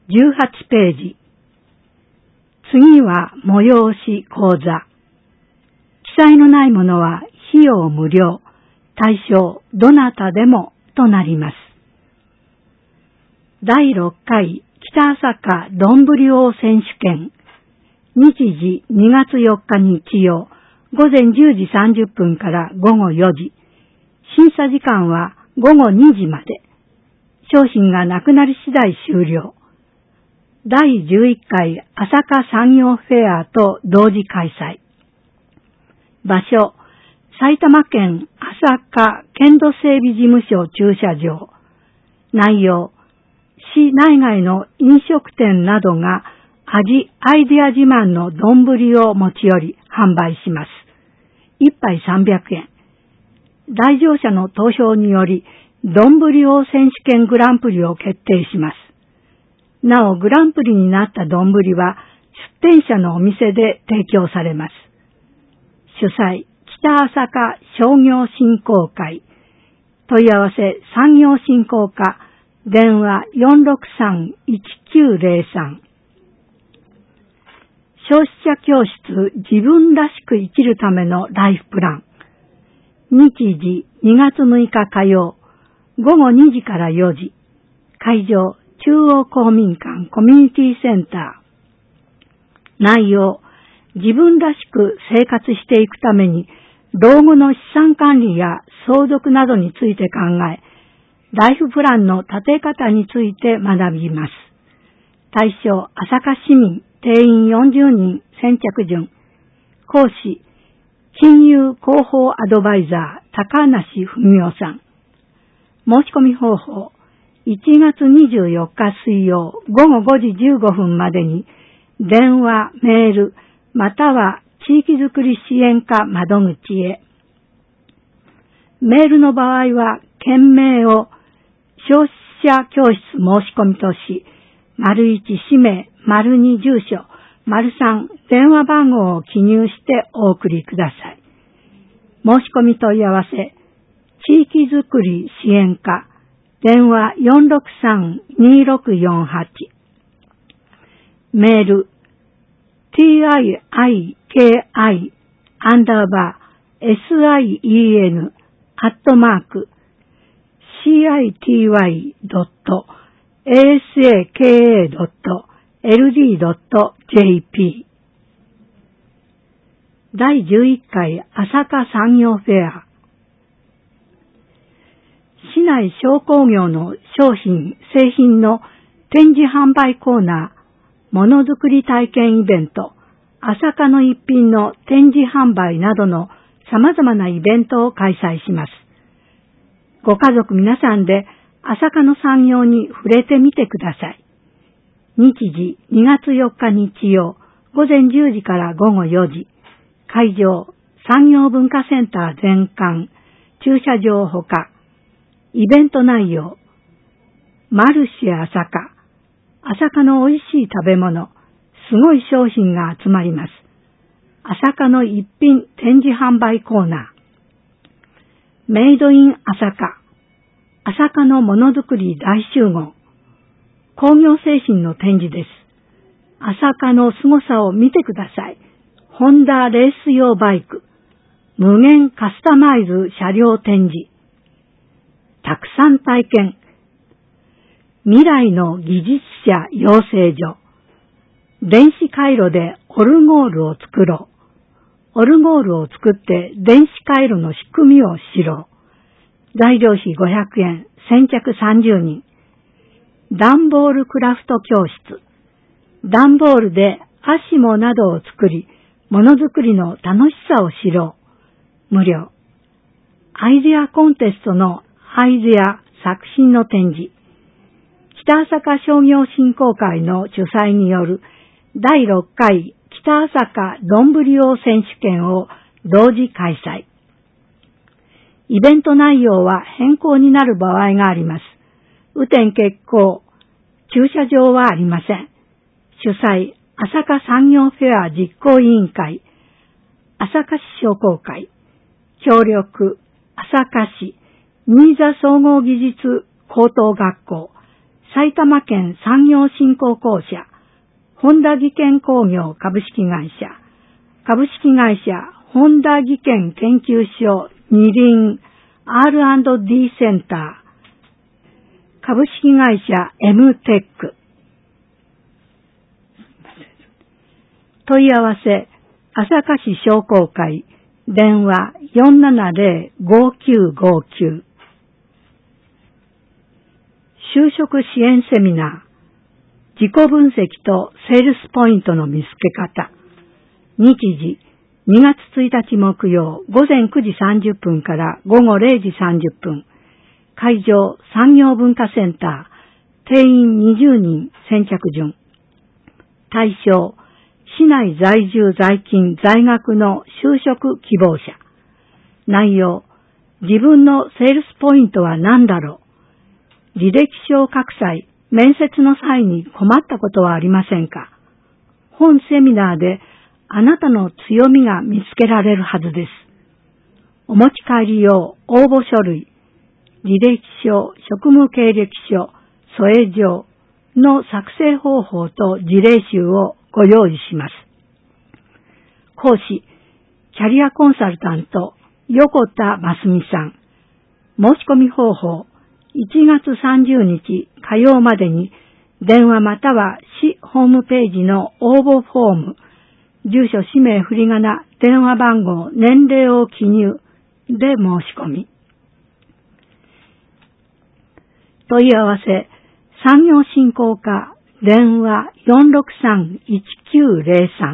18ページ。次は催し講座。記載のないものは費用無料、対象どなたでもとなります。第6回北朝霞どんぶり王選手権。日時2月4日日曜、午前10時30分から午後4時。審査時間は午後2時まで。商品がなくなり次第終了。第11回朝霞産業フェアと同時開催。場所、埼玉県朝霞県土整備事務所駐車場。内容、市内外の飲食店などがアイデア自慢の丼を持ち寄り販売します。1杯300円。来場者の投票により、丼王選手権グランプリを決定します。なお、グランプリになった丼は、出店者のお店で提供されます。主催、北朝霞商業振興会。問い合わせ、産業振興課、電話 463-1903。消費者教室、自分らしく生きるためのライフプラン。日時2月6日火曜、午後2時から4時。会場、中央公民館コミュニティセンター。内容、自分らしく生活していくために、老後の資産管理や相続などについて考え、ライフプランの立て方について学びます。対象、朝霞市民、定員40人、先着順。講師、金融広報アドバイザー、高梨文夫さん。申し込み方法、1月24日水曜午後5時15分までに、電話、メール、または地域づくり支援課窓口へ。メールの場合は、件名を消費者教室申し込みとし、1氏名、2住所、3電話番号を記入してお送りください。申し込み問い合わせ、地域づくり支援課、電話 463-2648。メール、TIIKI_city_asaka.ld.jp。第11回朝霞産業フェア。市内商工業の商品、製品の展示販売コーナー、ものづくり体験イベント、朝霞の一品の展示販売などの様々なイベントを開催します。ご家族皆さんで朝霞の産業に触れてみてください。日時2月4日日曜、午前10時から午後4時。会場、産業文化センター全館、駐車場ほか。イベント内容、マルシェ朝霞。朝霞の美味しい食べ物、すごい商品が集まります。朝霞の一品展示販売コーナー。メイドイン朝霞。朝霞のものづくり大集合。工業製品の展示です。朝霞の凄さを見てください。ホンダレース用バイク。無限カスタマイズ車両展示。たくさん体験。未来の技術者養成所。電子回路でオルゴールを作ろう。オルゴールを作って電子回路の仕組みを知ろう。材料費500円、先着30人。段ボールクラフト教室。段ボールでアシモなどを作り、ものづくりの楽しさを知ろう。無料。アイデアコンテストのアイデア作品の展示。北朝霞商業振興会の主催による第6回北朝霞丼王選手権を同時開催。イベント内容は変更になる場合があります。雨天決行。駐車場はありません。主催、朝霞産業フェア実行委員会、朝霞市商工会、協力、朝霞市、新座総合技術高等学校、 埼玉県産業振興公社、本田技研工業株式会社、株式会社本田技研研究所二輪 R&D センター、株式会社 M テック。問い合わせ、朝霞市商工会、電話 470-5959。就職支援セミナー、自己分析とセールスポイントの見つけ方。日時、2月1日木曜午前9時30分から午後0時30分。会場、産業文化センター、定員20人先着順。対象、市内在住在勤在学の就職希望者。内容、自分のセールスポイントは何だろう。履歴書を書く際、面接の際に困ったことはありませんか。本セミナーであなたの強みが見つけられるはずです。お持ち帰り用応募書類、履歴書、職務経歴書、添え状の作成方法と事例集をご用意します。講師、キャリアコンサルタント、横田真澄さん。申し込み方法、1月30日火曜までに電話または市ホームページの応募フォーム、住所、氏名、振り仮名、電話番号、年齢を記入で申し込み。問い合わせ、産業振興課、電話 463-1903。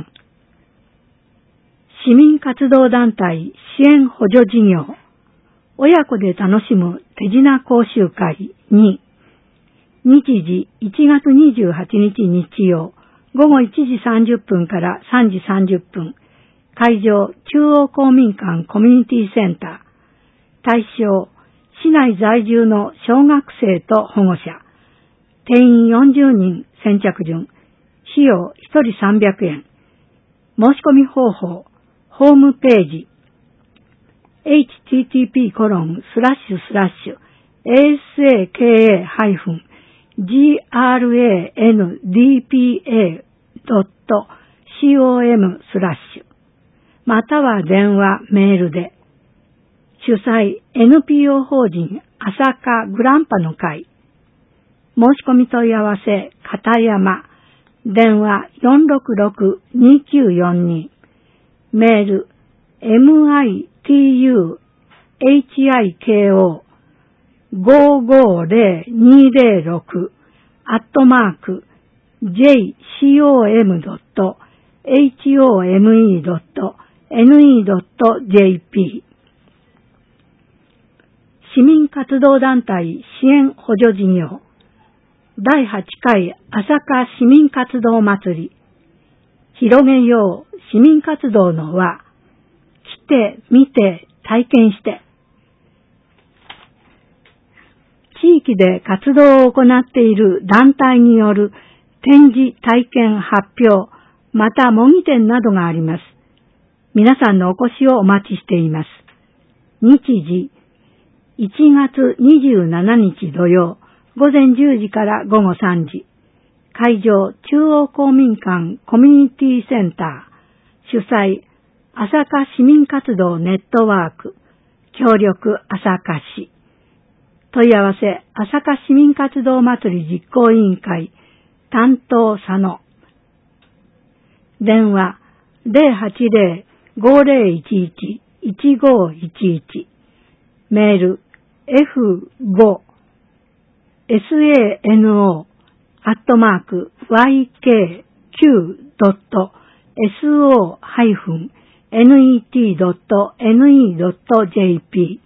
市民活動団体支援補助事業、親子で楽しむ手品講習会2。日時1月28日日曜、午後1時30分から3時30分。会場、中央公民館コミュニティセンター。対象、市内在住の小学生と保護者。定員40人先着順。費用1人300円。申し込み方法、ホームページ。asa-grandpa.com/ または電話、メールで。主催 NPO 法人朝霞グランパの会。申し込み問い合わせ、片山。電話 466-2942。メール、mityu@jcom.home.ne.jp。 市民活動団体支援補助事業第8回朝霞市民活動祭り。広げよう市民活動の輪。来て、見て、体験して。地域で活動を行っている団体による展示、体験、発表、また模擬店などがあります。皆さんのお越しをお待ちしています。日時、1月27日土曜、午前10時から午後3時。会場、中央公民館コミュニティセンター。主催、朝霞市民活動ネットワーク。協力、朝霞市。問い合わせ、朝霞市民活動祭り実行委員会。担当佐野。電話、080-5011-1511。メール、f5-sano@yk-so-net.ne.jp。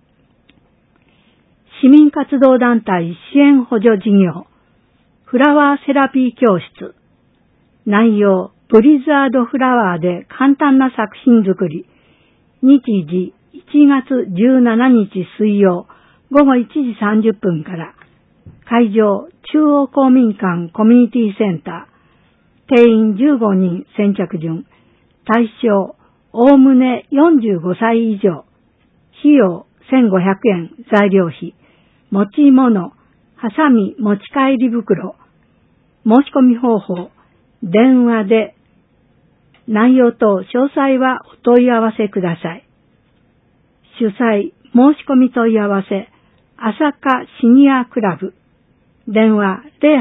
市民活動団体支援補助事業フラワーセラピー教室。内容、ブリザードフラワーで簡単な作品作り。日時、1月17日水曜、午後1時30分から。会場、中央公民館コミュニティセンター。定員15人先着順。対象、おおむね45歳以上。費用1500円材料費。持ち物、 ハサミ持ち帰り袋、申し込み方法、電話で、内容等詳細はお問い合わせください。主催、申し込み問い合わせ、朝霞シニアクラブ、電話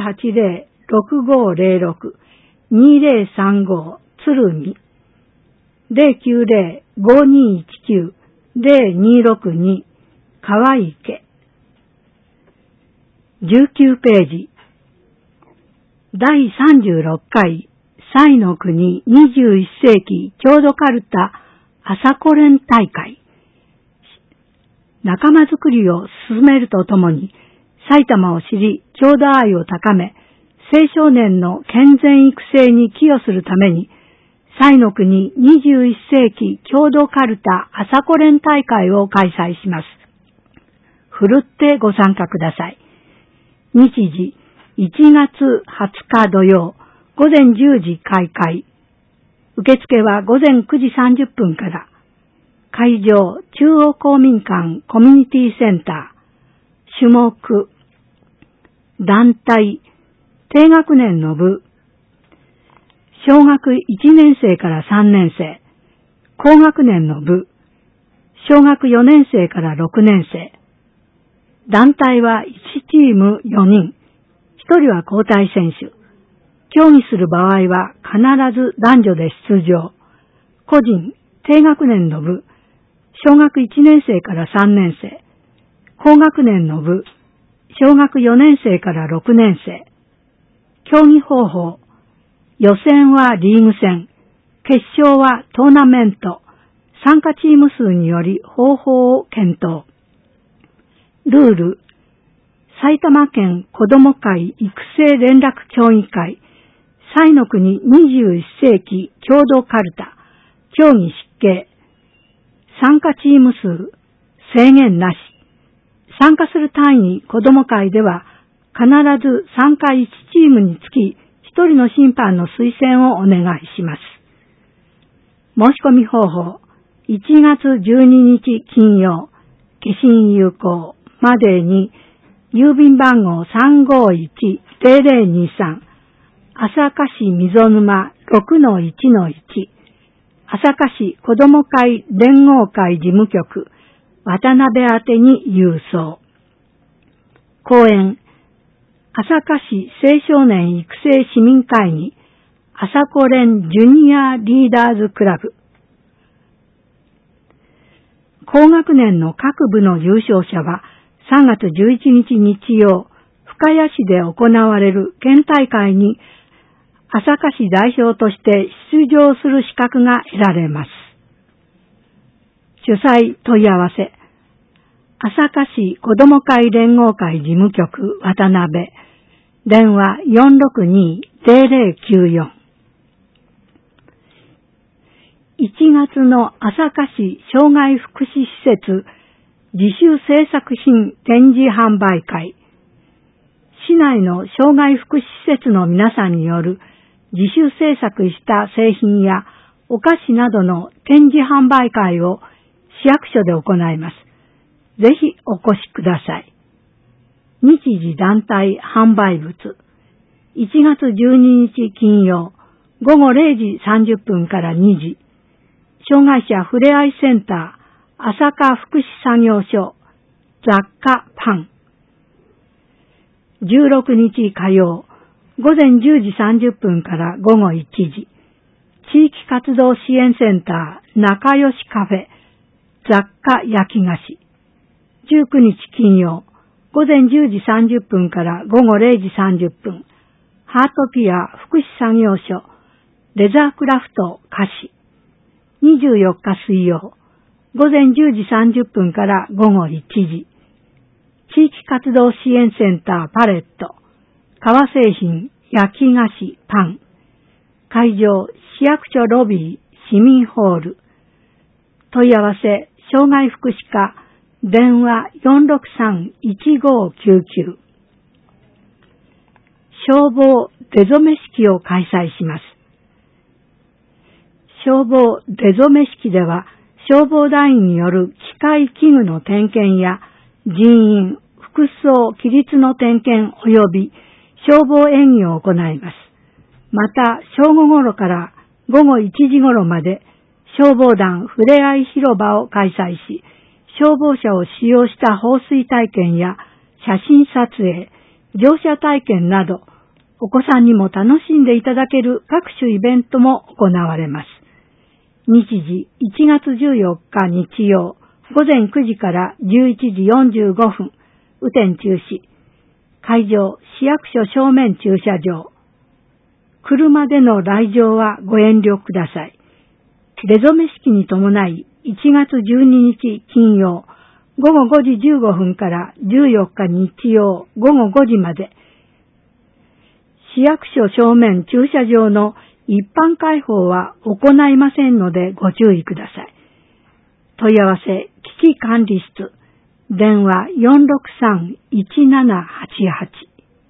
080-6506-2035 鶴見、090-5219-0262 川池。19ページ。第36回彩の国21世紀郷土カルタ朝コレン大会。仲間づくりを進めるとともに、埼玉を知り、郷土愛を高め、青少年の健全育成に寄与するために、彩の国21世紀郷土カルタ朝コレン大会を開催します。ふるってご参加ください。日時、1月20日土曜、午前10時開会。受付は午前9時30分から。会場、中央公民館コミュニティセンター。種目、団体、低学年の部。小学1年生から3年生。高学年の部。小学4年生から6年生。団体は1チーム4人。1人は交代選手。競技する場合は必ず男女で出場。個人、低学年の部。小学1年生から3年生。高学年の部。小学4年生から6年生。競技方法。予選はリーグ戦。決勝はトーナメント。参加チーム数により方法を検討。ルール。埼玉県子ども会育成連絡協議会。彩の国21世紀郷土カルタ。競技失敬。参加チーム数。制限なし。参加する単位子ども会では必ず参加1チームにつき1人の審判の推薦をお願いします。申し込み方法。1月12日金曜。消印有効までに郵便番号 351-0023 朝霞市溝沼 6-1-1 朝霞市子ども会連合会事務局渡辺宛てに郵送。講演朝霞市青少年育成市民会議朝コレンジュニアリーダーズクラブ。高学年の各部の優勝者は3月11日日曜、深谷市で行われる県大会に朝霞市代表として出場する資格が得られます。主催問い合わせ。朝霞市子ども会連合会事務局渡辺。電話 462-0094。1月の朝霞市障害福祉施設自主制作品展示販売会。市内の障害福祉施設の皆さんによる自主制作した製品やお菓子などの展示販売会を市役所で行います。ぜひお越しください。日時団体販売物。1月12日金曜、午後0時30分から2時。障害者ふれあいセンター、朝霞福祉作業所、雑貨パン。16日火曜、午前10時30分から午後1時。地域活動支援センター、仲良しカフェ、雑貨焼き菓子。19日金曜、午前10時30分から午後0時30分。ハートピア福祉作業所、レザークラフト菓子。24日水曜、午前10時30分から午後1時。地域活動支援センターパレット、革製品、焼き菓子、パン。会場、市役所ロビー、市民ホール。問い合わせ、障害福祉課、電話 463-1599。消防出初め式を開催します。消防出初め式では、消防団員による機械器具の点検や人員、 服装、規律の点検及び消防演技を行います。また、正午頃から午後1時頃まで消防団ふれあい広場を開催し、消防車を使用した放水体験や写真撮影、乗車体験など、お子さんにも楽しんでいただける各種イベントも行われます。日時1月14日日曜、午前9時から11時45分、雨天中止。会場、市役所正面駐車場。車での来場はご遠慮ください。出初め式に伴い、1月12日金曜、午後5時15分から14日日曜午後5時まで、市役所正面駐車場の一般開放は行いませんのでご注意ください。問い合わせ、危機管理室、電話 463-1788。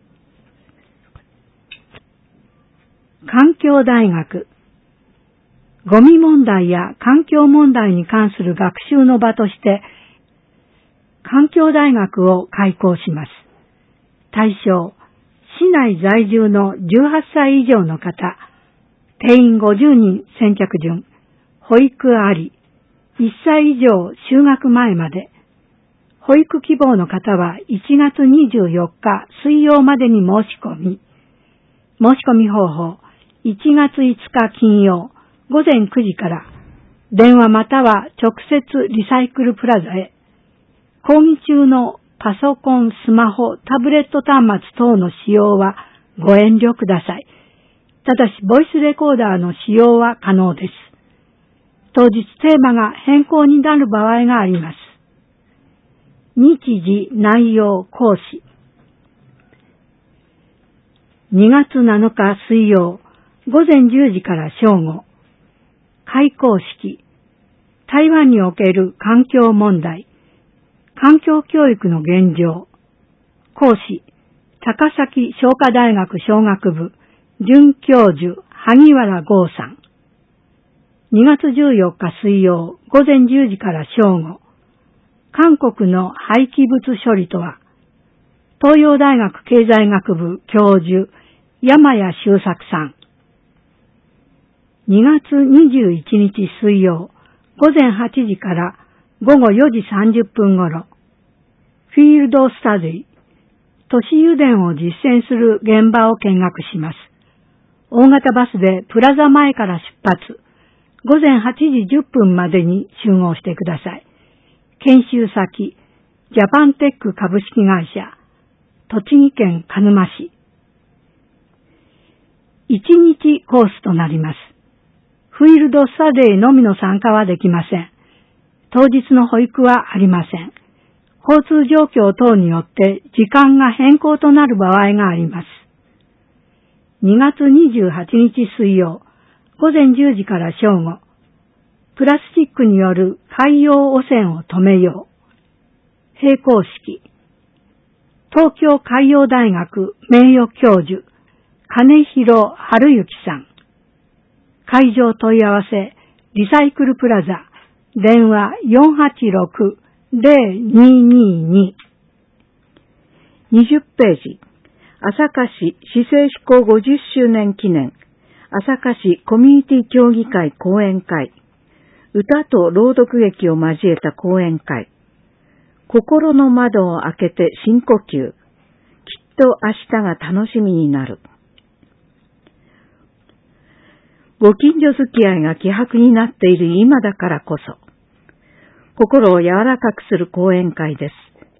環境大学。ゴミ問題や環境問題に関する学習の場として、環境大学を開校します。対象、市内在住の18歳以上の方、定員50人先着順、保育あり、1歳以上就学前まで、保育希望の方は1月24日水曜までに申し込み、申し込み方法、1月5日金曜、午前9時から、電話または直接リサイクルプラザへ、講義中のパソコン、スマホ、タブレット端末等の使用はご遠慮ください。ただし、ボイスレコーダーの使用は可能です。当日テーマが変更になる場合があります。日時、内容、講師。2月7日水曜、午前10時から正午。開講式。台湾における環境問題。環境教育の現状。講師、高崎商科大学商学部、准教授、萩原剛さん。2月14日水曜、午前10時から正午。韓国の廃棄物処理とは、東洋大学経済学部教授、山谷修作さん。2月21日水曜、午前8時から午後4時30分頃、フィールドスタディ、都市油田を実践する現場を見学します。大型バスでプラザ前から出発、午前8時10分までに集合してください。研修先、ジャパンテック株式会社、栃木県鹿沼市。1日コースとなります。フィールドスタディのみの参加はできません。当日の保育はありません。交通状況等によって時間が変更となる場合があります。2月28日水曜、午前10時から正午、プラスチックによる海洋汚染を止めよう。閉校式。東京海洋大学名誉教授、金広春之さん。会場問い合わせ、リサイクルプラザ、電話 486-0222。20ページ。朝霞市市政施行50周年記念、朝霞市コミュニティ協議会講演会、歌と朗読劇を交えた講演会、心の窓を開けて深呼吸、きっと明日が楽しみになる。ご近所付き合いが希薄になっている今だからこそ、心を柔らかくする講演会です。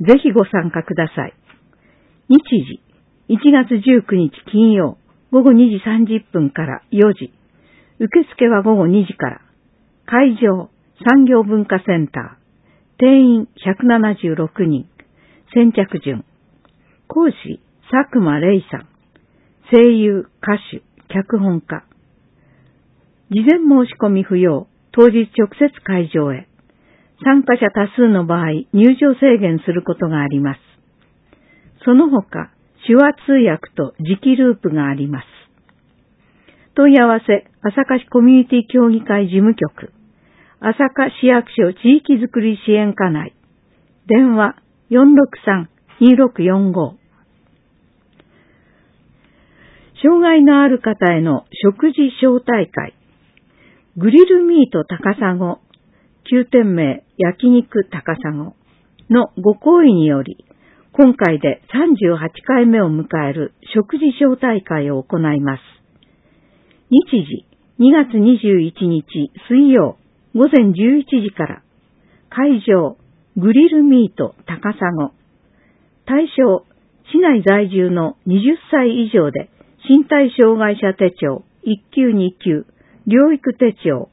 ぜひご参加ください。日時、1月19日金曜、午後2時30分から4時。受付は午後2時から。会場、産業文化センター。定員176人。先着順。講師、佐久間玲さん。声優、歌手、脚本家。事前申し込み不要。当日直接会場へ。参加者多数の場合、入場制限することがあります。その他、手話通訳と磁気ループがあります。問い合わせ、朝霞市コミュニティ協議会事務局、朝霞市役所地域づくり支援課内、電話 2645。障害のある方への食事招待会。グリルミート高砂、旧店名焼肉高砂のご好意により、今回で38回目を迎える食事招待会を行います。日時2月21日水曜午前11時から、会場グリルミート高砂。対象、市内在住の20歳以上で身体障害者手帳1級2級、療育手帳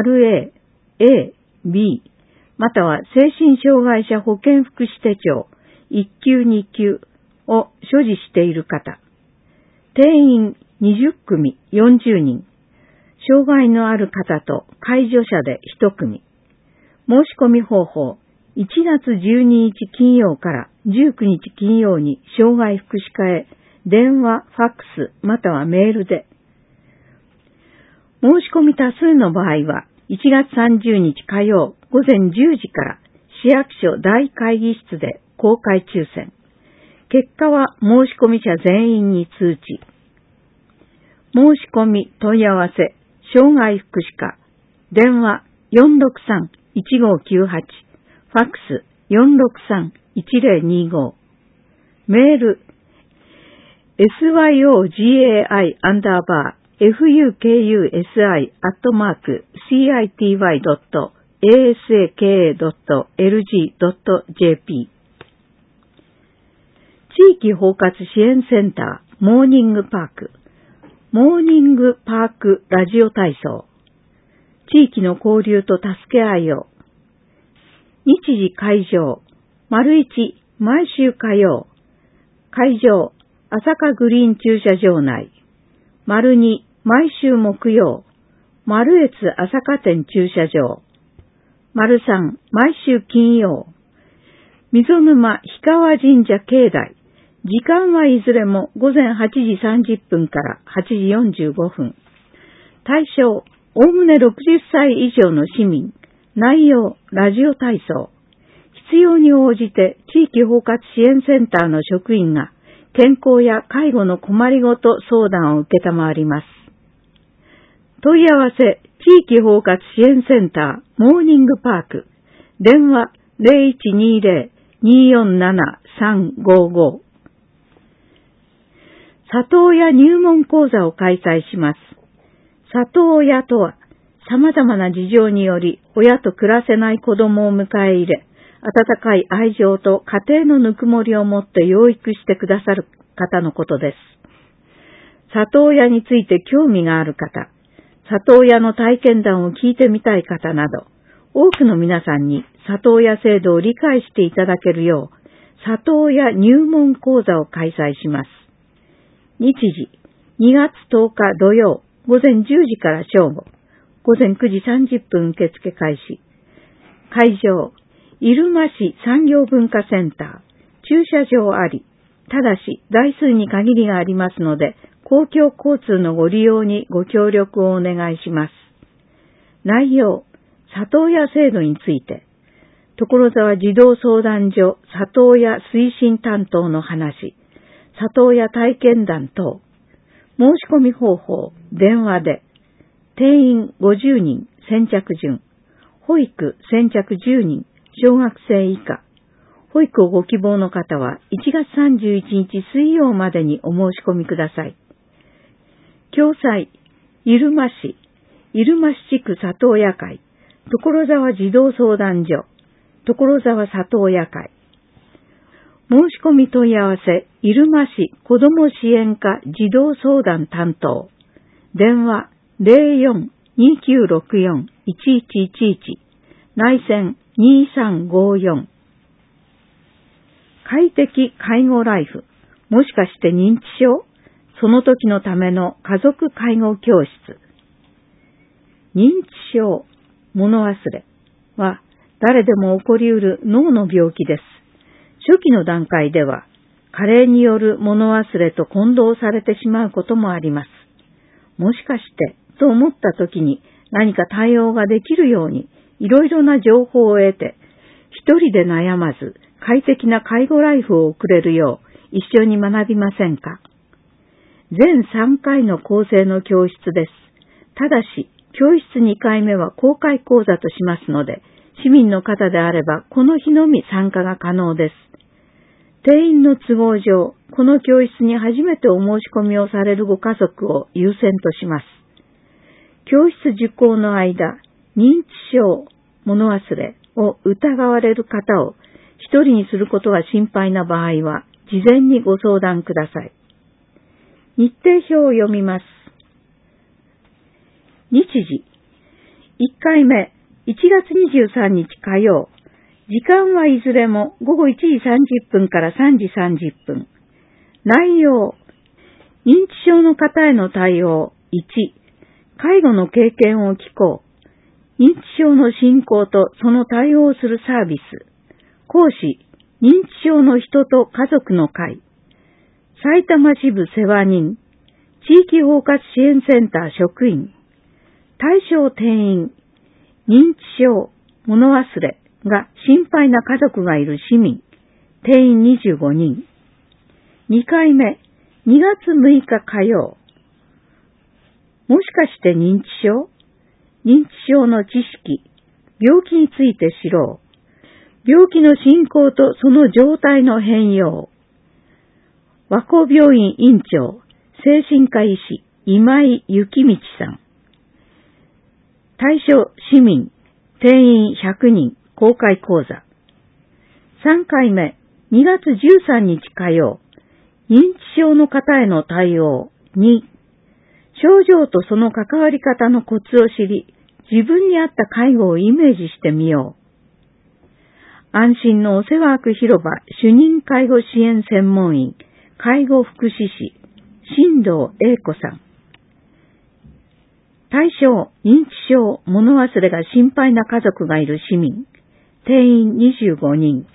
A、A、B、または精神障害者保健福祉手帳1級2級を所持している方。定員20組40人。障害のある方と介助者で1組。申し込み方法、1月12日金曜から19日金曜に障害福祉課へ電話、ファックスまたはメールで。申し込み多数の場合は1月30日火曜午前10時から市役所大会議室で公開抽選。結果は申し込み者全員に通知。申し込み問い合わせ、障害福祉課、電話463-1598、ファックス463-1025、メール、syouguy_fukusi@city.asaka.lg.jp 地域包括支援センターモーニングパークモーニングパークラジオ体操地域の交流と助け合いを日時会場 ① 毎週火曜会場朝霞グリーン駐車場内 ② 毎週木曜丸越朝霞店駐車場 ③ 毎週金曜溝沼氷川神社境内時間はいずれも午前8時30分から8時45分。対象、おおむね60歳以上の市民。内容、ラジオ体操。必要に応じて地域包括支援センターの職員が健康や介護の困りごと相談を受けたまわります。問い合わせ、地域包括支援センター、モーニングパーク。電話、0120-247-355。里親入門講座を開催します。里親とは、様々な事情により親と暮らせない子供を迎え入れ、温かい愛情と家庭のぬくもりを持って養育してくださる方のことです。里親について興味がある方、里親の体験談を聞いてみたい方など、多くの皆さんに里親制度を理解していただけるよう、里親入門講座を開催します。日時、2月10日土曜、午前10時から正午、午前9時30分受付開始。会場、入間市産業文化センター、駐車場あり、ただし台数に限りがありますので、公共交通のご利用にご協力をお願いします。内容、里親制度について、所沢児童相談所里親推進担当の話、里親体験談等、申し込み方法、電話で、定員50人、先着順、保育先着10人、小学生以下、保育をご希望の方は1月31日水曜までにお申し込みください。共催、入間市地区里親会、所沢児童相談所、所沢里親会、申し込み問い合わせ、入間市子ども支援課児童相談担当。電話 04-2964-1111 内線2354。快適介護ライフ。もしかして認知症？その時のための家族介護教室。認知症、物忘れは誰でも起こりうる脳の病気です。初期の段階では、加齢による物忘れと混同されてしまうこともあります。もしかして、と思った時に何か対応ができるように、いろいろな情報を得て、一人で悩まず、 快適な介護ライフを送れるよう一緒に学びませんか？全3回の構成の教室です。ただし、教室2回目は公開講座としますので、市民の方であればこの日のみ参加が可能です。定員の都合上、この教室に初めてお申し込みをされるご家族を優先とします。教室受講の間、認知症、物忘れを疑われる方を一人にすることが心配な場合は、事前にご相談ください。日程表を読みます。日時。1回目、1月23日火曜。時間はいずれも午後1時30分から3時30分。内容。認知症の方への対応。1、介護の経験を聞こう。認知症の進行とその対応をするサービス。講師、認知症の人と家族の会。埼玉支部世話人。地域包括支援センター職員。対象定員。認知症、物忘れが心配な家族がいる市民。定員25人。2回目、2月6日火曜。もしかして認知症？認知症の知識、病気について知ろう。病気の進行とその状態の変容。和光病院院長、精神科医師、今井幸道さん。対象市民、定員100人、公開講座。3回目、2月13日火曜。認知症の方への対応。2、症状とその関わり方のコツを知り、自分に合った介護をイメージしてみよう。安心のお世話区広場主任介護支援専門員、介護福祉士、新藤英子さん。対象、認知症、物忘れが心配な家族がいる市民。定員25人。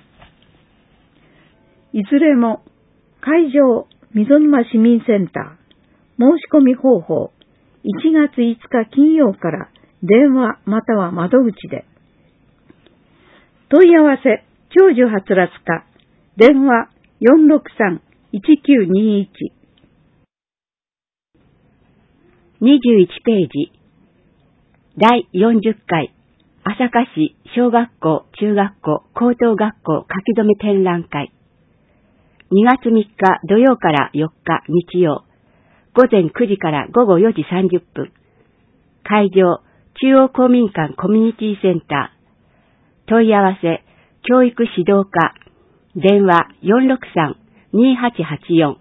いずれも、会場、溝沼市民センター。申し込み方法。1月5日金曜から電話または窓口で。問い合わせ、長寿はつらつ課。電話463-1921。 21ページ。第40回、朝霞市小学校、中学校、高等学校書き初め展覧会。2月3日土曜から4日日曜、午前9時から午後4時30分。会場、中央公民館コミュニティセンター。問い合わせ、教育指導課。電話463-2884。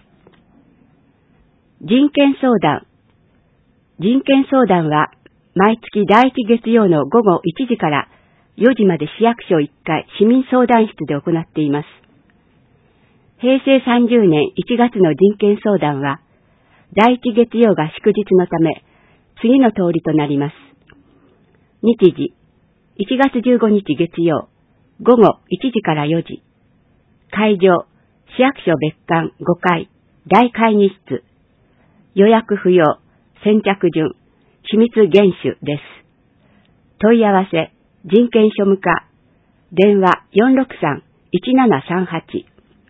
人権相談。人権相談は、毎月第1月曜の午後1時から4時まで市役所1階市民相談室で行っています。平成30年1月の人権相談は、第1月曜が祝日のため、次の通りとなります。日時、1月15日月曜、午後1時から4時。会場、市役所別館5階、大会議室。予約不要、先着順、秘密厳守です。問い合わせ、人権庶務課。電話463-1738。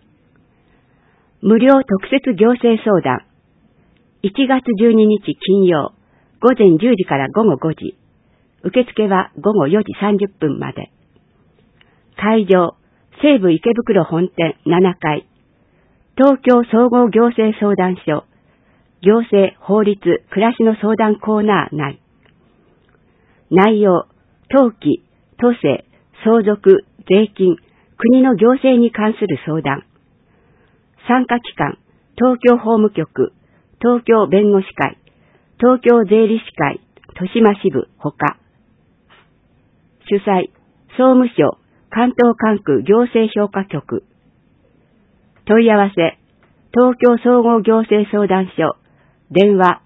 無料特設行政相談。1月12日金曜、午前10時から午後5時。受付は午後4時30分まで。会場、西武池袋本店7階。東京総合行政相談所。行政、法律、暮らしの相談コーナー内。内容、登記、都政、相続、税金、国の行政に関する相談。参加機関、東京法務局、東京弁護士会、東京税理士会、豊島支部、ほか。主催、総務省、関東管区行政評価局。問い合わせ、東京総合行政相談所。電話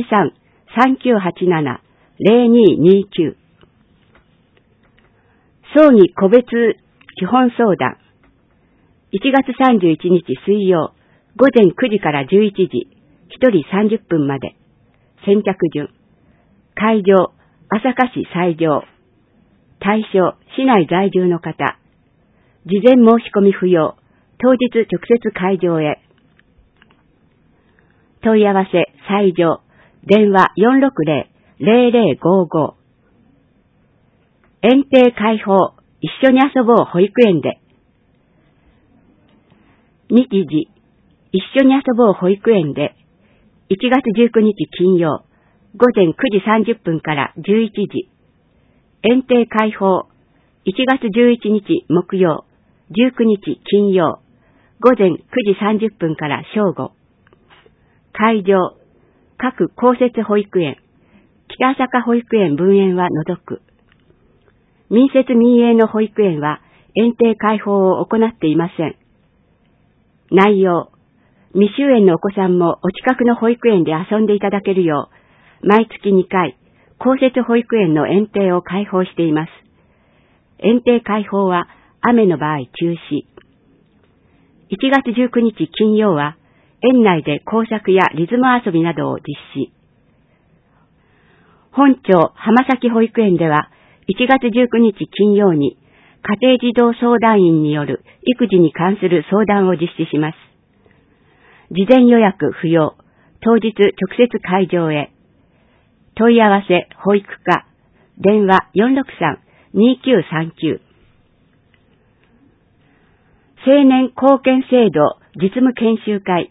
03-3987-0229。葬儀個別基本相談。1月31日水曜、午前9時から11時、1人30分まで。先着順。会場、朝霞市西条。対象、市内在住の方。 事前申し込み不要。当日直接会場へ。問い合わせ、西条。電話460-0055。園庭開放。一緒に遊ぼう保育園で。日時。一緒に遊ぼう保育園で。1月19日金曜。午前9時30分から11時。園庭開放。1月11日木曜。19日金曜。午前9時30分から正午。会場。各公設保育園。北朝霞保育園分園は除く。民設民営の保育園は園庭開放を行っていません。内容。未就園のお子さんもお近くの保育園で遊んでいただけるよう、毎月2回、公設保育園の園庭を開放しています。園庭開放は雨の場合中止。1月19日金曜は、園内で工作やリズム遊びなどを実施。本町浜崎保育園では、1月19日金曜に、家庭児童相談員による育児に関する相談を実施します。事前予約不要。当日直接会場へ。問い合わせ保育課。電話463-2939。青年貢献制度実務研修会。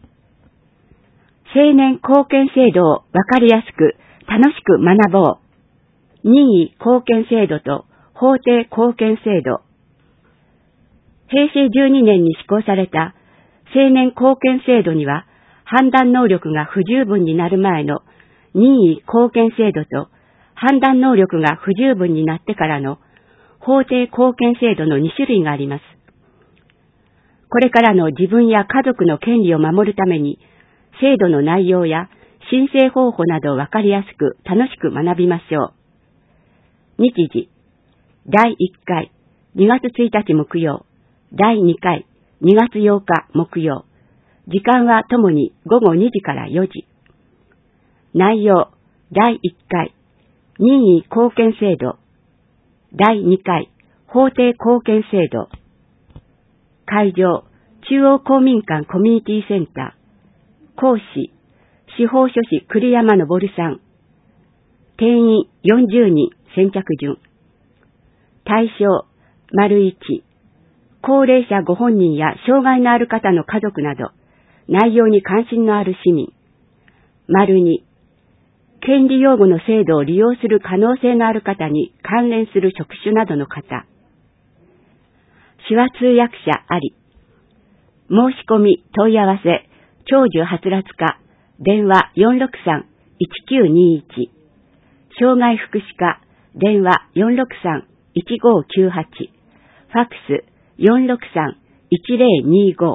青年貢献制度をわかりやすく楽しく学ぼう。任意貢献制度と法定貢献制度。平成12年に施行された青年貢献制度には、判断能力が不十分になる前の任意貢献制度と、判断能力が不十分になってからの法定貢献制度の2種類があります。これからの自分や家族の権利を守るために、制度の内容や申請方法などをわかりやすく楽しく学びましょう。日時。第1回、2月1日木曜。第2回、2月8日木曜。時間はともに午後2時から4時。内容。第1回、任意貢献制度。第2回、法定貢献制度。会場、中央公民館コミュニティセンター。講師、司法書士栗山昇さん。定員40人先着順。対象、1、高齢者ご本人や障害のある方の家族など、内容に関心のある市民。2、権利擁護の制度を利用する可能性のある方に関連する職種などの方。手話通訳者あり。申し込み問い合わせ、長寿はつらつ課、電話463-1921。障害福祉課、電話463-1598。ファックス463-1025。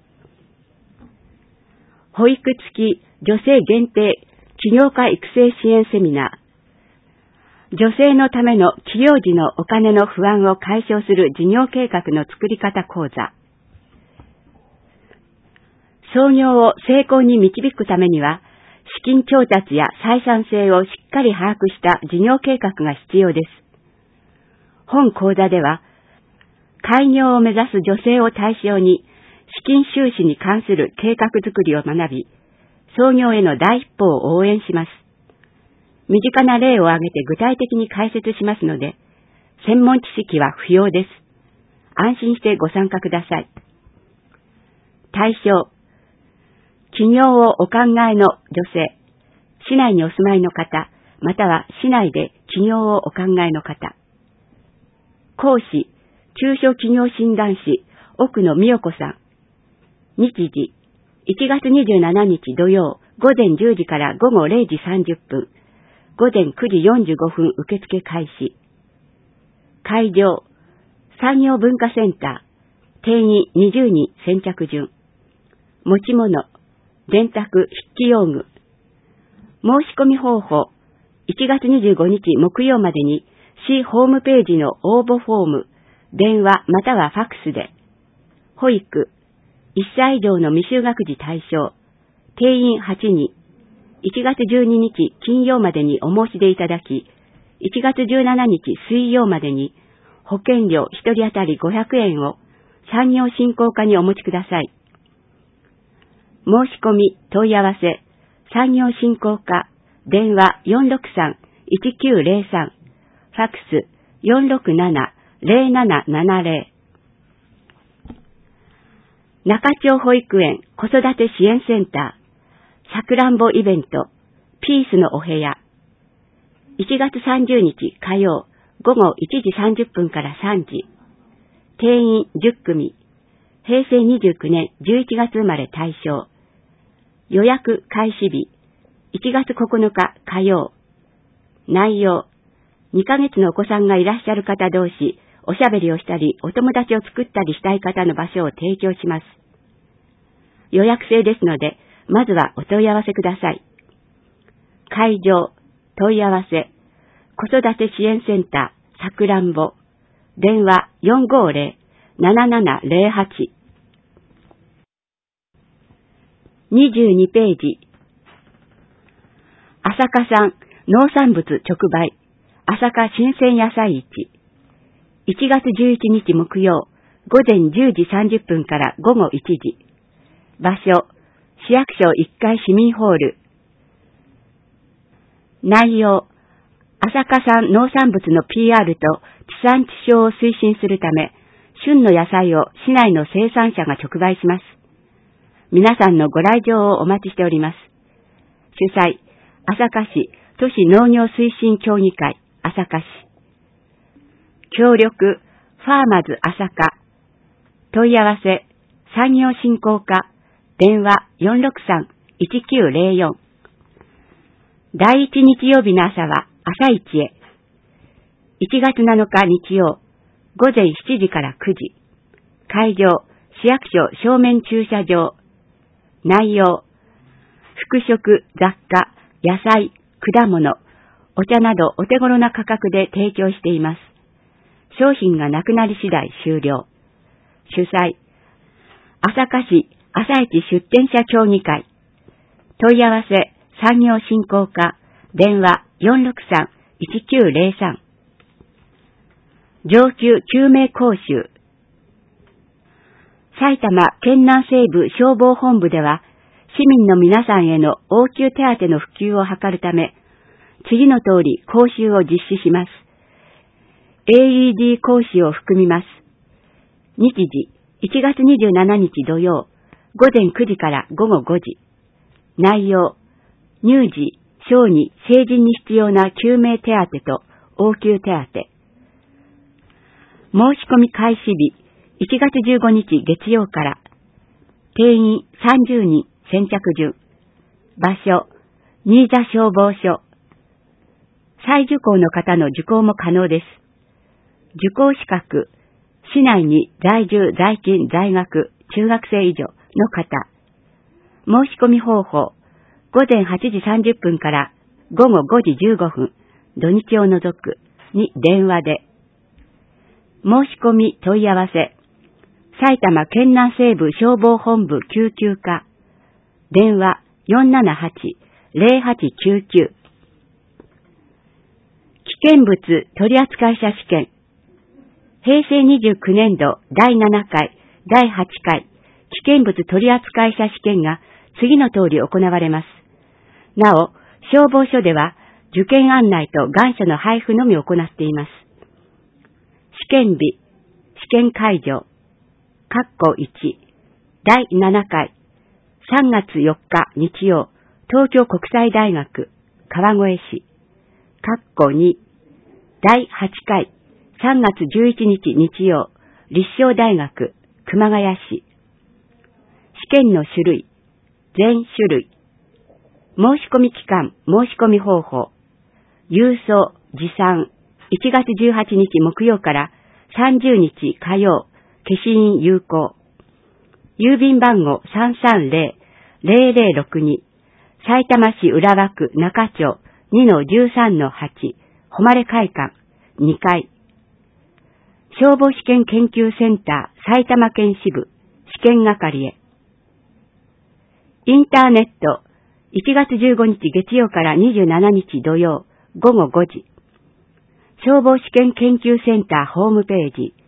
保育付き女性限定起業家育成支援セミナー。女性のための起業時のお金の不安を解消する事業計画の作り方講座。創業を成功に導くためには、資金調達や採算性をしっかり把握した事業計画が必要です。本講座では、開業を目指す女性を対象に、資金収支に関する計画作りを学び、創業への第一歩を応援します。身近な例を挙げて具体的に解説しますので、専門知識は不要です。安心してご参加ください。対象、起業をお考えの女性、市内にお住まいの方、または市内で起業をお考えの方。講師、中小企業診断士、奥野美代子さん。日時、1月27日土曜、午前10時から午後0時30分、午前9時45分受付開始。会場、産業文化センター、定員20人先着順。持ち物、電卓、筆記用具。申し込み方法、1月25日木曜までに市ホームページの応募フォーム、電話またはファックスで、保育、1歳以上の未就学児対象、定員8人、1月12日金曜までにお申し出いただき、1月17日水曜までに保険料1人当たり500円を産業振興課にお持ちください。申し込み、問い合わせ、産業振興課、電話463-1903、ファックス467-0770。中町保育園子育て支援センター、さくらんぼイベント、ピースのお部屋。1月30日火曜、午後1時30分から3時。定員10組。平成29年11月生まれ対象。予約開始日、1月9日火曜。内容、2ヶ月のお子さんがいらっしゃる方同士、おしゃべりをしたり、お友達を作ったりしたい方の場所を提供します。予約制ですので、まずはお問い合わせください。会場、問い合わせ、子育て支援センター、さくらんぼ、電話450-7708。22ページ。朝霞産農産物直売、朝霞新鮮野菜市。1月11日木曜、午前10時30分から午後1時。場所、市役所1階市民ホール。内容、朝霞産農産物の PR と地産地消を推進するため、旬の野菜を市内の生産者が直売します。皆さんのご来場をお待ちしております。主催、朝霞市都市農業推進協議会、朝霞市。協力、ファーマズ朝霞。問い合わせ、産業振興課、電話463-1904。第1日曜日の朝は朝市へ。1月7日日曜、午前7時から9時。会場、市役所正面駐車場。内容、服飾、雑貨、野菜、果物、お茶などお手頃な価格で提供しています。商品がなくなり次第終了。主催、朝霞市朝市出店者協議会。問い合わせ、産業振興課、電話463-1903。上級救命講習。埼玉県南西部消防本部では、市民の皆さんへの応急手当の普及を図るため、次の通り講習を実施します。AED 講習を含みます。日時、1月27日土曜、午前9時から午後5時。内容、乳児、小児、成人に必要な救命手当と応急手当。申し込み開始日、1月15日月曜から。定員30人、先着順。場所、新座消防署。再受講の方の受講も可能です。受講資格、市内に在住、在勤、在学、中学生以上の方。申し込み方法、午前8時30分から午後5時15分、土日を除くに電話で。申し込み問い合わせ、埼玉県南西部消防本部救急課、電話478-0899。危険物取扱者試験、平成29年度第7回、第8回、危険物取扱者試験が次の通り行われます。なお、消防署では受験案内と願書の配布のみ行っています。試験日、試験会場、1、第7回、3月4日日曜、東京国際大学、川越市、2、第8回、3月11日日曜、立正大学、熊谷市。試験の種類、全種類。申し込み期間、申し込み方法。郵送、持参、1月18日木曜から30日火曜、消印有効。郵便番号330-0062、さいたま市浦和区中町 2-13-8、誉会館2階。消防試験研究センター埼玉県支部試験係へ。インターネット、1月15日月曜から27日土曜午後5時。 消防試験研究センターホームページ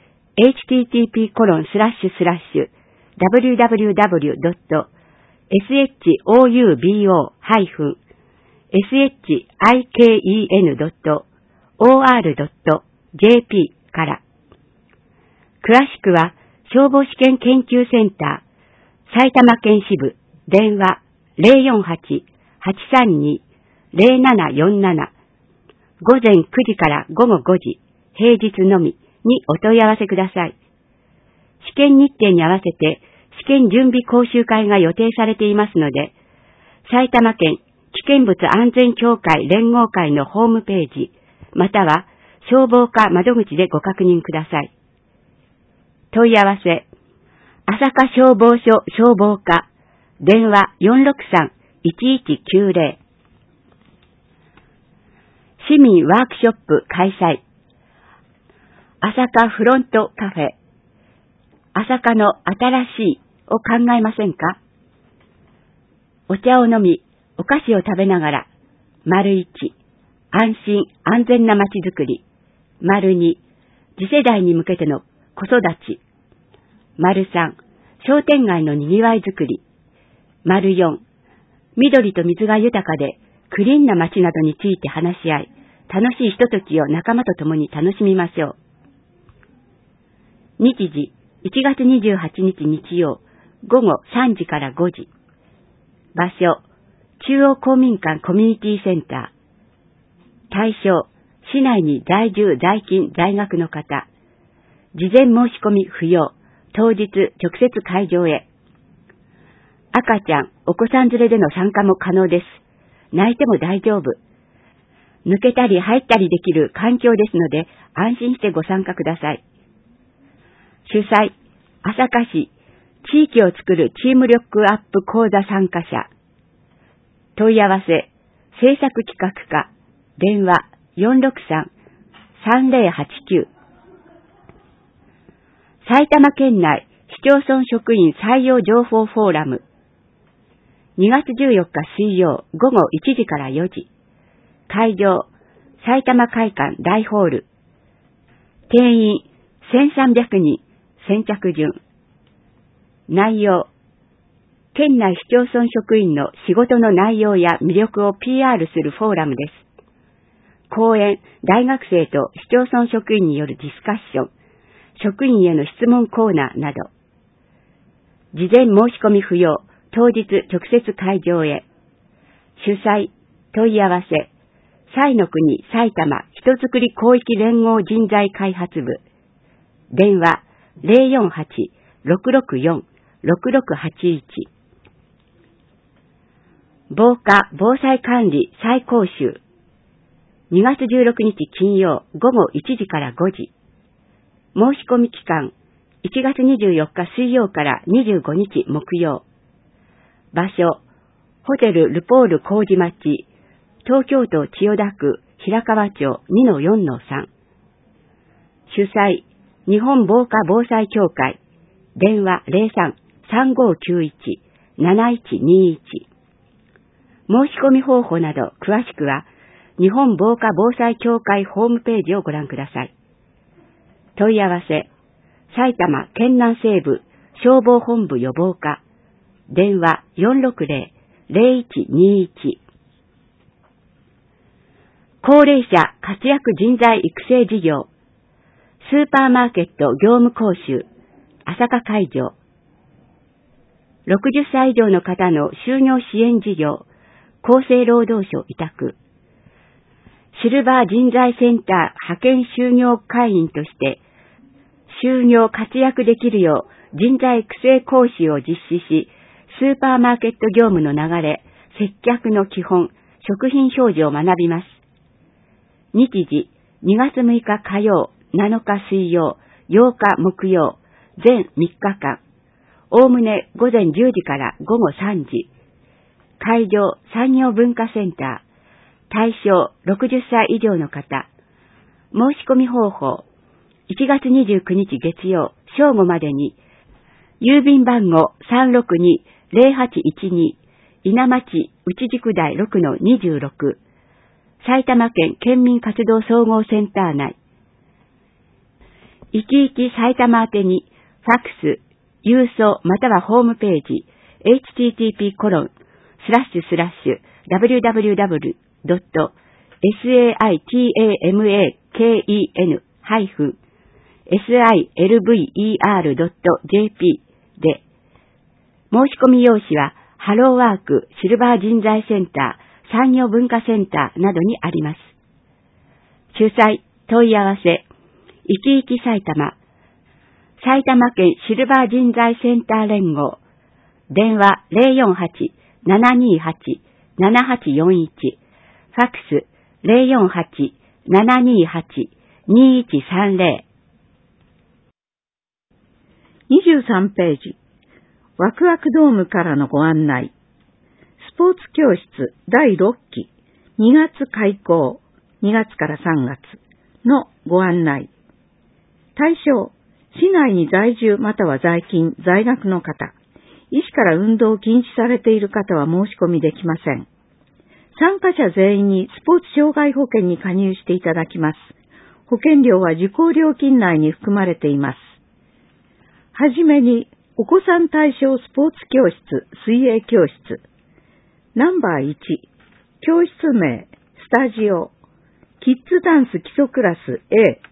http://www.shouboken.or.jp から。詳しくは消防試験研究センター埼玉県支部電話 048-832-0747 午前9時から午後5時平日のみにお問い合わせください。試験日程に合わせて試験準備講習会が予定されていますので、埼玉県危険物安全協会連合会のホームページ、または消防課窓口でご確認ください。問い合わせ、朝霞消防署消防課、電話 463-1190。市民ワークショップ開催。朝霞フロントカフェ。朝霞の新しいを考えませんか？お茶を飲み、お菓子を食べながら、1、安心安全な街づくり。2、次世代に向けての子育ち。3、商店街のにぎわいづくり。4、緑と水が豊かでクリーンな街などについて話し合い、楽しいひとときを仲間と共に楽しみましょう。日時、1月28日日曜、午後3時から5時。場所、中央公民館コミュニティセンター。対象、市内に在住在勤在学の方。事前申し込み不要。当日直接会場へ。赤ちゃん、お子さん連れでの参加も可能です。泣いても大丈夫。抜けたり入ったりできる環境ですので、安心してご参加ください。主催、朝霞市、地域を作るチーム力アップ講座参加者。問い合わせ、制作企画課、電話 463-3089。埼玉県内市町村職員採用情報フォーラム。2月14日水曜午後1時から4時。会場、埼玉会館大ホール。定員1300人、先着順。内容、県内市町村職員の仕事の内容や魅力を PR するフォーラムです。講演、大学生と市町村職員によるディスカッション、職員への質問コーナーなど。事前申し込み不要、当日直接会場へ。主催、問い合わせ、彩の国埼玉人づくり広域連合人材開発部。電話 048-664-6681。防火・防災管理再講習。2月16日金曜午後1時から5時。申し込み期間、1月24日水曜から25日木曜。場所、ホテルルポール麹町、東京都千代田区平川町 2-4-3。主催、日本防火防災協会。電話 03-3591-7121。申し込み方法など詳しくは、日本防火防災協会ホームページをご覧ください。問い合わせ、埼玉県南西部消防本部予防課。電話 460-0121。高齢者活躍人材育成事業。スーパーマーケット業務講習。朝霞会場。60歳以上の方の就業支援事業。厚生労働省委託。シルバー人材センター派遣就業会員として、就業活躍できるよう人材育成講習を実施し、スーパーマーケット業務の流れ、接客の基本、食品表示を学びます。日時、2月6日火曜、7日水曜、8日木曜、全3日間。おおむね午前10時から午後3時。会場、産業文化センター。対象、60歳以上の方。申し込み方法。1月29日月曜、正午までに、郵便番号 362-0812、稲町内宿台 6-26、 埼玉県県民活動総合センター内。11埼玉宛てに、ファックス、郵送またはホームページ、http://www.saitamken-silver.jp で、申し込み用紙は、ハローワークシルバー人材センター、産業文化センターなどにあります。主催、問い合わせ、11埼玉、埼玉県シルバー人材センター連合、電話048-728-7841、ファックス048-728-2130。 23ページ、ワクワクドームからのご案内。スポーツ教室第6期2月開校、2月から3月のご案内。対象、市内に在住または在勤、在学の方、医師から運動を禁止されている方は申し込みできません。参加者全員にスポーツ障害保険に加入していただきます。保険料は受講料金内に含まれています。はじめに、お子さん対象スポーツ教室、水泳教室。ナンバー1、教室名、スタジオ、キッズダンス基礎クラス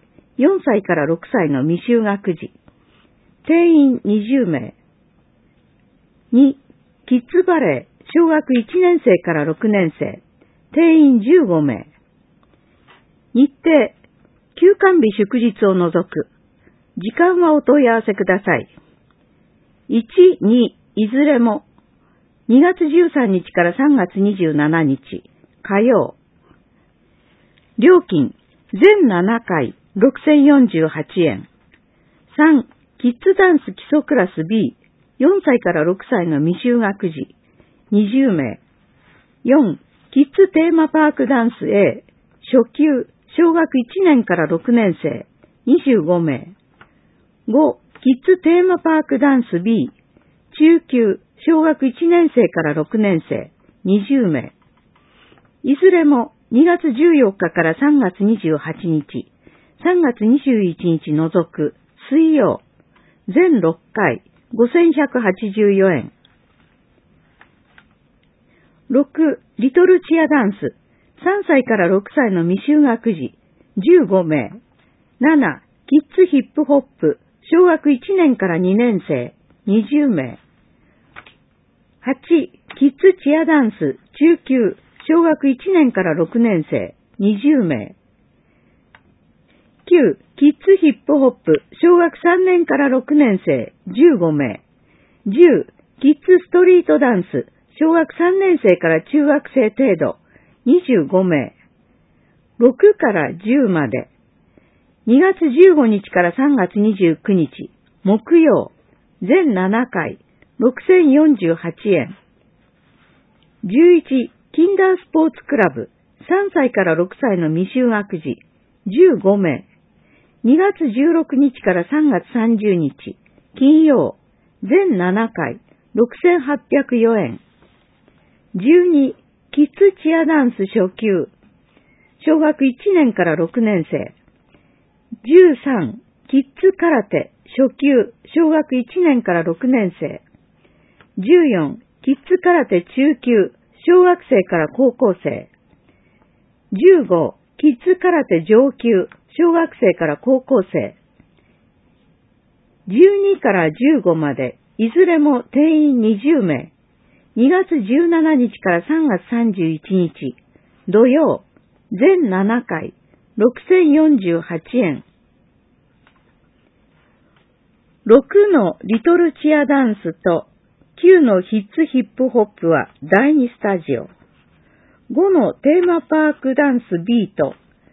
A、4歳から6歳の未就学児。定員20名。2、キッズバレー、小学1年生から6年生。定員15名。日程、休館日祝日を除く。時間はお問い合わせください。1、2、いずれも、2月13日から3月27日、火曜。料金、全7回、6048円。3、キッズダンス基礎クラス B、4歳から6歳の未就学児、20名。4、キッズテーマパークダンス A、初級、小学1年から6年生、25名。5、キッズテーマパークダンス B、中級、小学1年生から6年生、20名。いずれも2月14日から3月28日、3月21日除く、水曜、全6回、5184円。6、リトルチアダンス、3歳から6歳の未就学児、15名。7、キッズヒップホップ、小学1年から2年生、20名。8、キッズチアダンス、中級、小学1年から6年生、20名。9、キッズヒップホップ、小学3年から6年生、15名。10、キッズストリートダンス、小学3年生から中学生程度、25名。6から10まで。2月15日から3月29日、木曜、全7回、6048円。11、キンダースポーツクラブ、3歳から6歳の未就学児、15名。2月16日から3月30日、金曜、全7回、6804円。12、キッズチアダンス初級、小学1年から6年生。13、キッズ空手、初級、小学1年から6年生。14、キッズ空手中級、小学生から高校生。15、キッズ空手上級、小学生から高校生。12から15まで、いずれも定員20名。2月17日から3月31日、土曜、全7回、6048円。6のリトルチアダンスと9のヒッズヒップホップは第2スタジオ。5のテーマパークダンス B と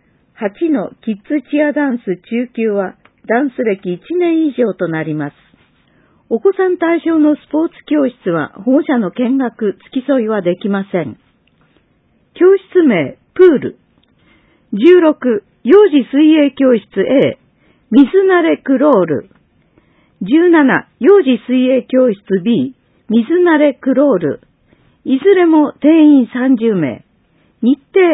8のキッズチアダンス中級はダンス歴1年以上となります。お子さん対象のスポーツ教室は保護者の見学、付き添いはできません。教室名、プール。16、幼児水泳教室 A、水慣れクロール。17、幼児水泳教室 B、水慣れクロール。いずれも定員30名。日程、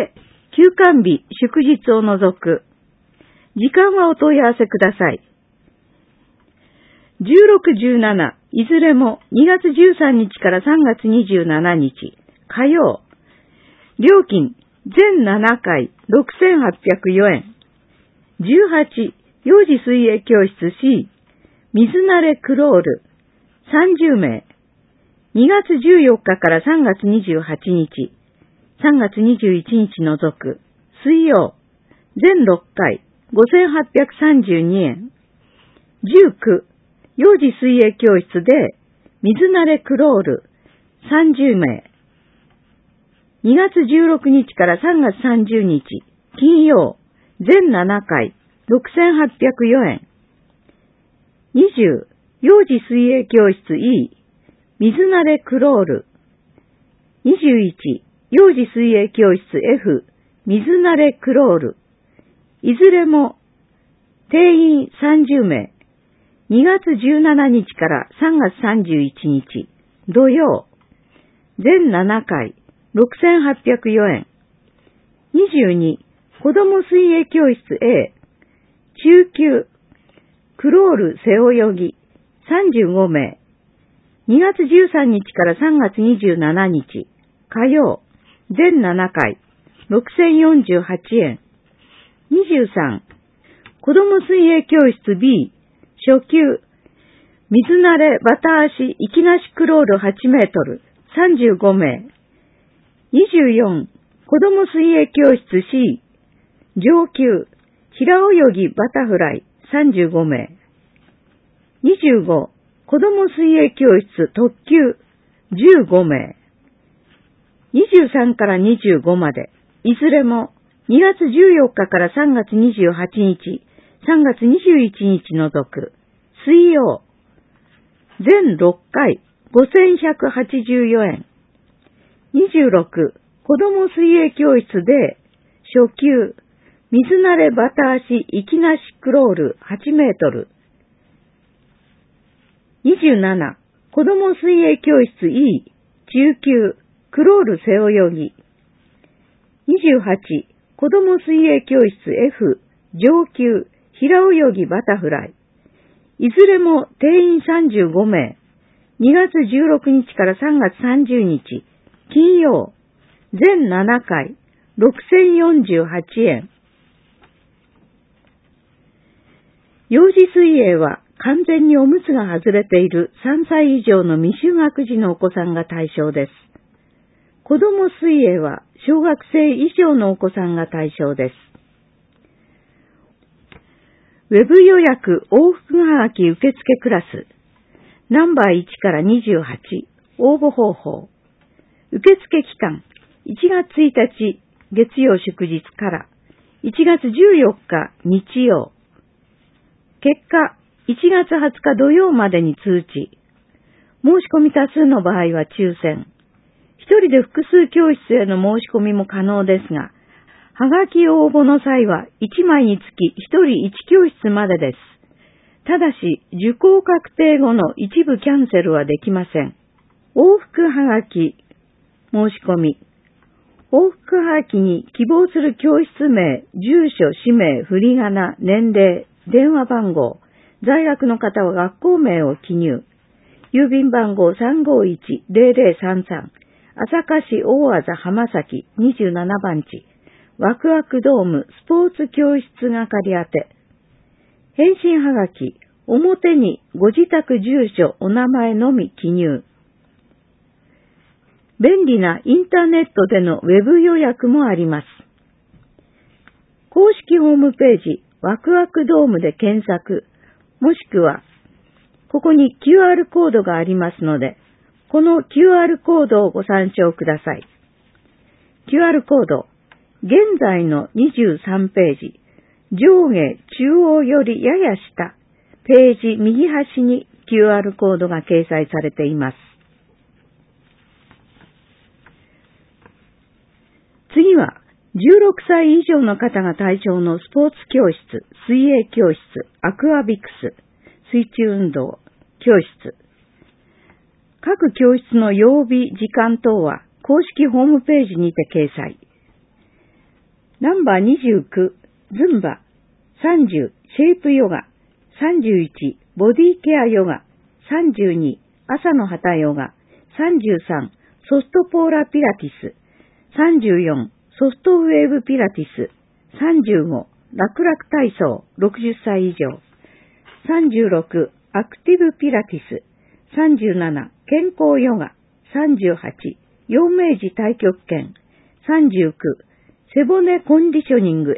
休館日、祝日を除く。時間はお問い合わせください。16、17、いずれも2月13日から3月27日、火曜。料金、全7回、6804円。18、幼児水泳教室 C、水慣れクロール、30名。2月14日から3月28日、3月21日除く、水曜。全6回、5832円。19、幼児水泳教室で、水慣れクロール、30名。2月16日から3月30日、金曜、全7回、6804円。20、幼児水泳教室 E、水慣れクロール。21、幼児水泳教室 F、水慣れクロール。いずれも、定員30名。2月17日から3月31日、土曜。全7回、6804円。22、子供水泳教室 A、中級、クロール背泳ぎ、35名。2月13日から3月27日、火曜。全7回、6048円。23、子供水泳教室 B、初級、水慣れバタ足息なしクロール8メートル、35名。24、子供水泳教室 C、上級、平泳ぎバタフライ、35名。25、子供水泳教室特級、15名。23から25まで、いずれも2月14日から3月28日、3月21日除く、水曜。全6回、5184円。26、子供水泳教室で、初級、水慣れバタ足息なしクロール8メートル。27、子供水泳教室 E、中級、クロール背泳ぎ。28、子供水泳教室 F、上級、平泳ぎバタフライ。いずれも定員35名。2月16日から3月30日、金曜。全7回、6048円。幼児水泳は完全におむつが外れている3歳以上の未就学児のお子さんが対象です。子供水泳は小学生以上のお子さんが対象です。ウェブ予約往復はがき受付クラス、ナンバー1から28、応募方法。受付期間、1月1日月曜祝日から1月14日日曜。結果、1月20日土曜までに通知。申し込み多数の場合は抽選。一人で複数教室への申し込みも可能ですが、はがき応募の際は1枚につき1人1教室までです。ただし、受講確定後の一部キャンセルはできません。往復はがき申し込み。往復はがきに希望する教室名、住所、氏名、振り仮名、年齢、電話番号、在学の方は学校名を記入。郵便番号 351-0033、朝霞市大字浜崎27番地、ワクワクドームスポーツ教室係宛て。返信はがき、表にご自宅住所、お名前のみ記入。便利なインターネットでのウェブ予約もあります。公式ホームページ、ワクワクドームで検索、もしくは、ここに QR コードがありますので、この QR コードをご参照ください。QR コード、現在の23ページ、上下中央よりやや下、ページ右端に QR コードが掲載されています。次は、16歳以上の方が対象のスポーツ教室、水泳教室、アクアビクス、水中運動、教室。各教室の曜日、時間等は公式ホームページにて掲載。 ナンバー29、ズンバ。30、シェイプヨガ。31、ボディケアヨガ。32、朝の旗ヨガ。33、ソフトポーラピラティス。34、ソフトウェーブピラティス。35、楽々体操、60歳以上。36、アクティブピラティス。37、健康ヨガ。38、陽明寺太極拳。39、背骨コンディショニング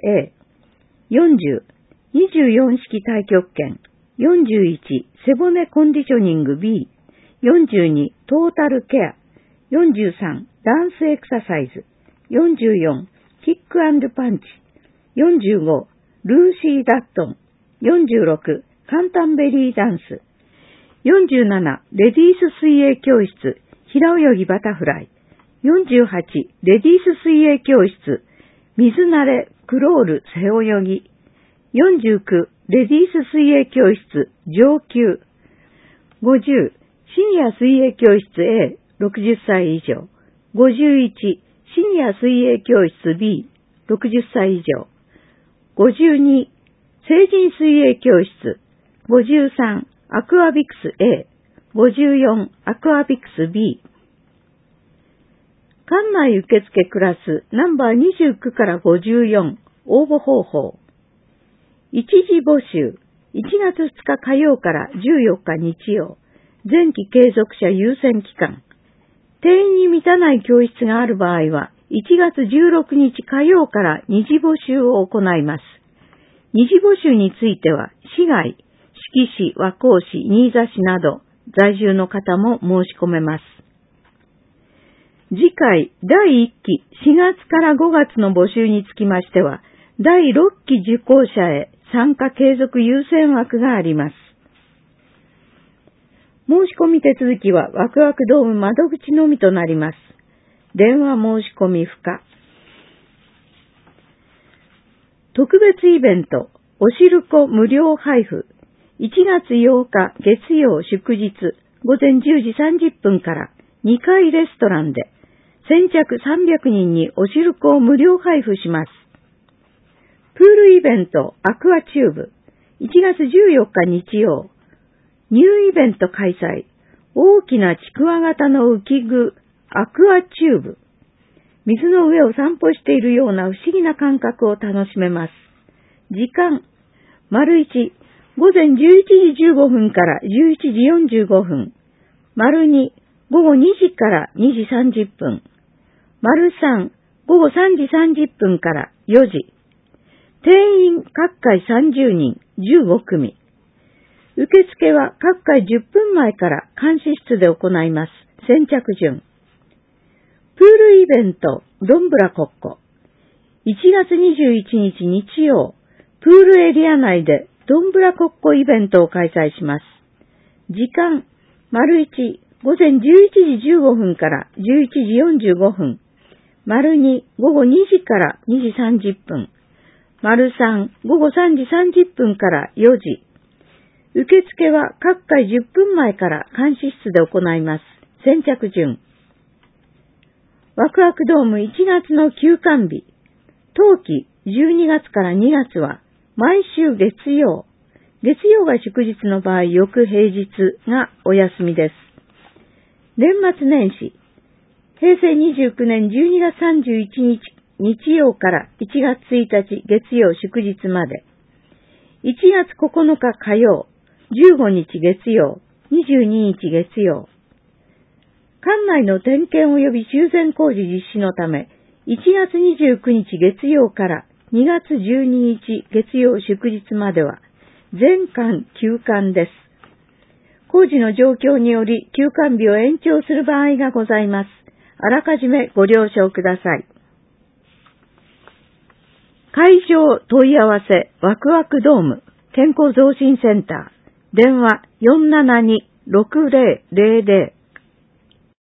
A。40、24式太極拳。41、背骨コンディショニング B。42、トータルケア。43、ダンスエクササイズ。44、キック&パンチ。45、ルーシー・ダットン。46、カンタンベリーダンス。47、レディース水泳教室。平泳ぎバタフライ。48、レディース水泳教室。水慣れ、クロール、背泳ぎ。49、レディース水泳教室、上級。50、シニア水泳教室 A、60歳以上。51、シニア水泳教室 B、60歳以上。52、成人水泳教室。53、アクアビクス A。54、アクアビクス B。館内受付クラスナンバー29から54、応募方法。一時募集、1月2日火曜から14日日曜、前期継続者優先期間。定員に満たない教室がある場合は、1月16日火曜から二次募集を行います。二次募集については、市外、志木市、和光市、新座市など、在住の方も申し込めます。次回、第1期4月から5月の募集につきましては、第6期受講者へ参加継続優先枠があります。申し込み手続きはワクワクドーム窓口のみとなります。電話申し込み不可。特別イベント、おしるこ無料配布。1月8日月曜祝日午前10時30分から2階レストランで先着300人におしるこを無料配布します。プールイベントアクアチューブ。1月14日日曜。ニューイベント開催。大きなちくわ型の浮き具アクアチューブ。水の上を散歩しているような不思議な感覚を楽しめます。時間、丸1、午前11時15分から11時45分。丸2、午後2時から2時30分。丸3、午後3時30分から4時。定員各回30人、15組。受付は各回10分前から監視室で行います。先着順。プールイベント、どんぶらこっこ。1月21日日曜、プールエリア内でどんぶらこっこイベントを開催します。時間、丸1、午前11時15分から11時45分。丸2、午後2時から2時30分。丸3、午後3時30分から4時。受付は各回10分前から監視室で行います。先着順。ワクワクドーム1月の休館日。冬季12月から2月は毎週月曜。月曜が祝日の場合、翌平日がお休みです。年末年始。平成29年12月31日日曜から1月1日月曜祝日まで。1月9日火曜。15日月曜、22日月曜。館内の点検及び修繕工事実施のため、1月29日月曜から2月12日月曜祝日までは、全館休館です。工事の状況により休館日を延長する場合がございます。あらかじめご了承ください。会場問い合わせワクワクドーム健康増進センター。電話472-6000